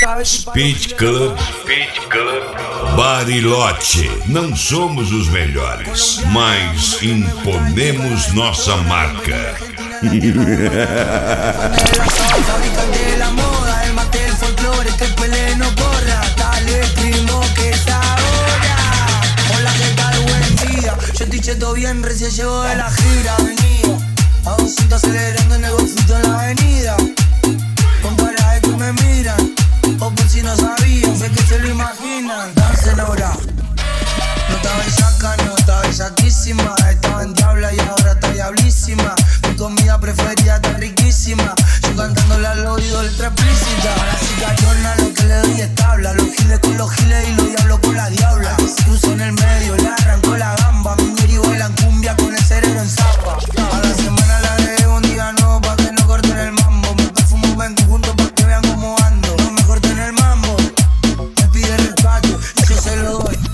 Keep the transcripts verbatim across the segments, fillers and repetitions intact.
Speed Club, Speed Club, Bariloche. Não somos os melhores, mas imponemos nossa marca. Fabricante de la moda, el mate del folclore, que el pele no corra. Dale, primo, que es ahora. Hola, ¿qué tal? Buen día. Yo estoy cheto bien, recién llego de la gira. Venía a doscientos acelerando en el golfito en la avenida. Con cara de que me miran, o por si no sabían, sé que se lo imaginan. Dancen ahora. No estaba bellaca, no estaba bellaquísima. Estaba en diabla y ahora está diablísima. Mi comida preferida está riquísima. Yo cantándola al oído letra explícita. A la cicayona lo que le doy es tabla. Los giles con los giles y los diablos con la diabla. Se cruzó en el medio, le arrancó la gamba. Miñeri bailan cumbia con el cerebro en zapa. A la semana le agrego un día nuevo pa' que no corten el mambo. Me perfumo en conjunto pa' que vean cómo ando. No me corten el mambo. Me pide rescate y yo se lo doy.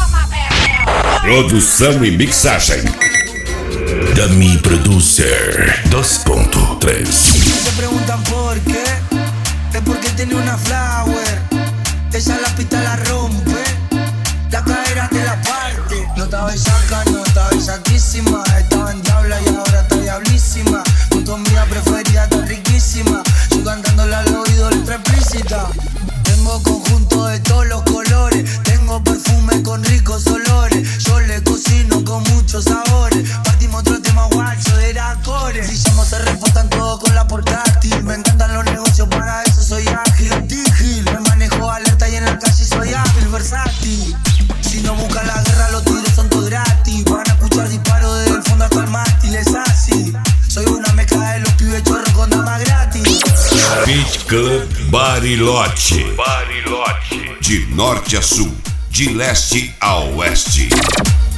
Produção e mixagem Dummy Producer dos ponto tres. Se preguntan por qué, es porque tiene una flower. Ella la pista la rompe, la cadera te la parte. No estaba bellaca, no estaba bellaquísima. Estaba en diabla y ahora está diablísima. Mi comida preferida está riquísima. Yo cantándola al oído letra explícita. Tengo conjunto de todos los colores. Tengo perfume con ricos olores. Yo le cocino con muchos sabores. Partimos otro tema guacho de Core. Si llamo se reportan todo con la portátil. Me encantan los negocios, para eso soy ágil. Digil, me manejo alerta y en la calle soy hábil, versátil. Si no buscan la guerra, los tiros son todos gratis. Van a escuchar disparos desde el fondo hasta el mástil, es así. Soy una mezcla de los pibes chorros con dama gratis. Speed Club Bariloche. Bariloche. De norte a sul, de leste a oeste.